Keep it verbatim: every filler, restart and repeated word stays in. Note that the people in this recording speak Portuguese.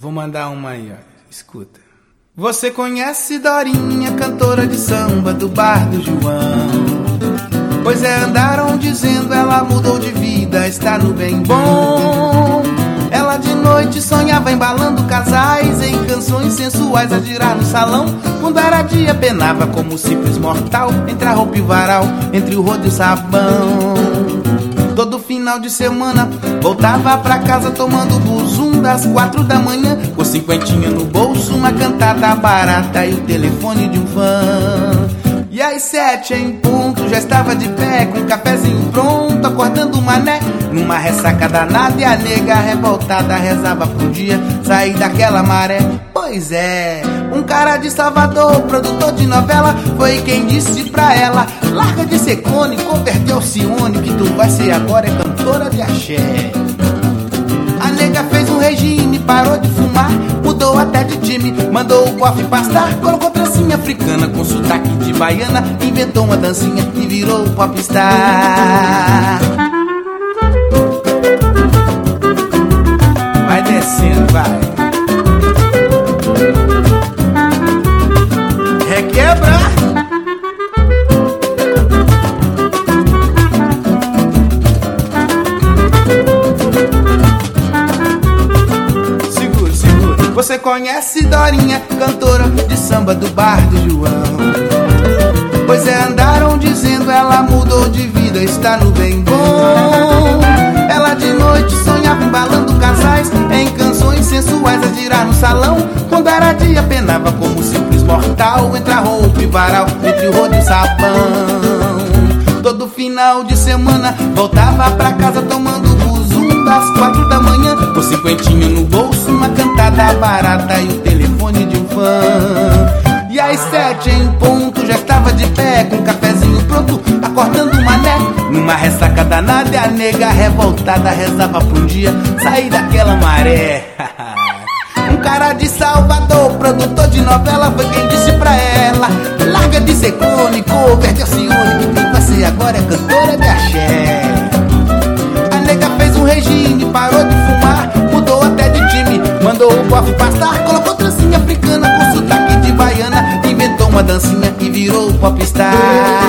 Vou mandar uma aí, ó. Escuta. Você conhece Dorinha, cantora de samba do bar do João? Pois é, andaram dizendo, ela mudou de vida, está no bem bom. Ela de noite sonhava embalando casais em canções sensuais a girar no salão. Quando era dia penava como simples mortal, entre a roupa e o varal, entre o rodo e o sabão. Todo final de semana voltava pra casa tomando buzum das quatro da manhã, com cinquentinha no bolso, uma cantada barata e o telefone de um fã. E às sete em ponto já estava de pé, com um cafezinho pronto, acordando o mané numa ressaca danada, e a nega revoltada rezava pro dia sair daquela maré. Pois é, um cara de Salvador, produtor de novela, foi quem disse pra ela: larga de ser clone, converteu Alcione, que tu vai ser agora é cantora de axé. A nega fez um regime, parou de fumar, mudou até de time, mandou o coffee pastar, colocou trancinha africana com sotaque de baiana, inventou uma dancinha e virou popstar. Vai descendo, vai. Requebra. Você conhece Dorinha, cantora de samba do bar do João? Pois é, andaram dizendo, ela mudou de vida, está no bem bom. Ela de noite sonhava embalando casais em canções sensuais a girar no salão. Quando era dia penava como simples mortal, entre a roupa e varal, entre o rodo e o sabão. Todo final de semana voltava pra casa tomando buzum das quatro da manhã, com cinquentinho no bolso, uma cantada barata e o telefone de um fã. E às sete em ponto já estava de pé, com um cafezinho pronto, acordando o mané numa ressaca danada, e a nega revoltada rezava pra um dia sair daquela maré. Um cara de Salvador, produtor de novela, foi quem disse pra ela: larga de ser clone, converte Alcione, que tu vai ser agora é cantora de axé. A nega fez um regime, parou de fumar, mudou até de time, mandou o coffee pastar, colocou trancinha africana com sotaque de baiana, inventou uma dancinha e virou popstar.